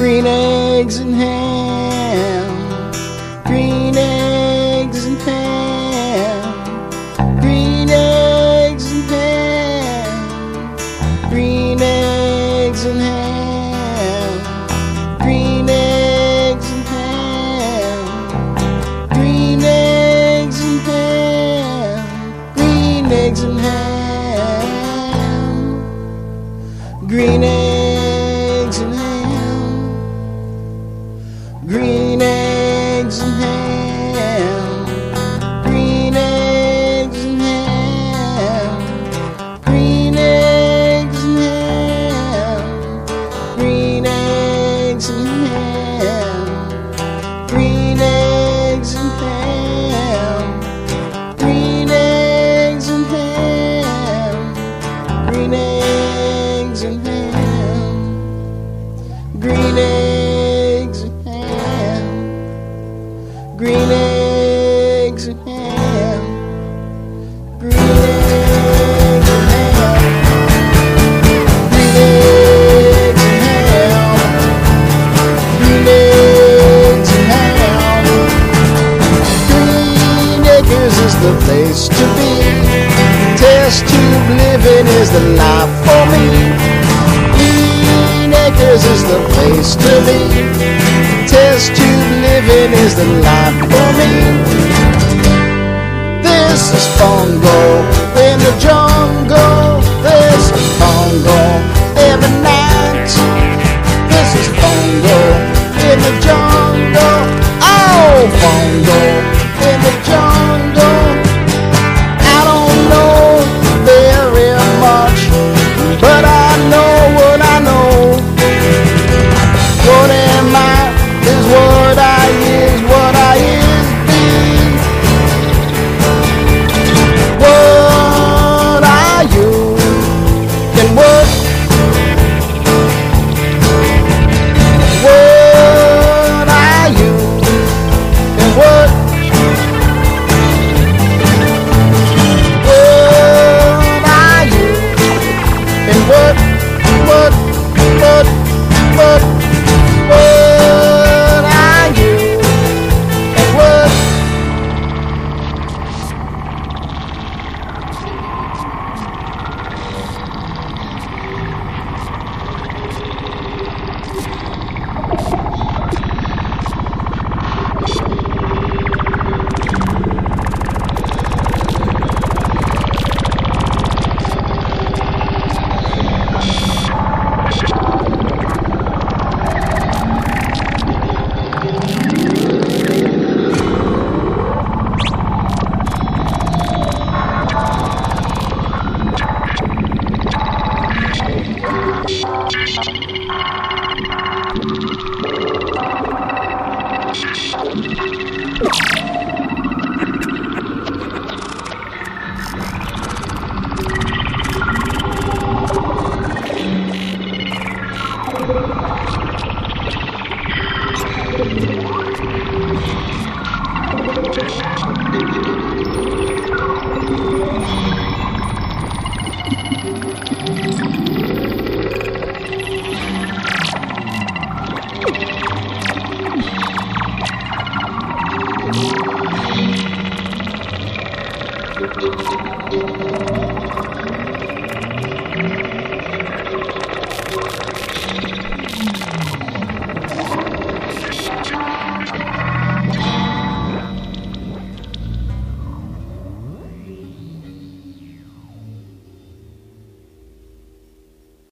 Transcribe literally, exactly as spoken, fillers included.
Green eggs and ham, green eggs and ham, green eggs and ham, green eggs and ham, green eggs and ham, green eggs and ham, green eggs and ham, green eggs and ham. Green eggs and ham, green eggs and ham, green eggs and ham, green eggs and ham, green eggs and ham, green eggs and ham, green eggs and ham, green eggs. Green eggs and ham, green eggs and ham, green eggs and ham, green eggs and ham. Green Acres is the place to be. Test tube living is the life for me. Green Acres is the place to be. Test tube living is the life for me. This is Bongo in the jungle. This is Bongo every night.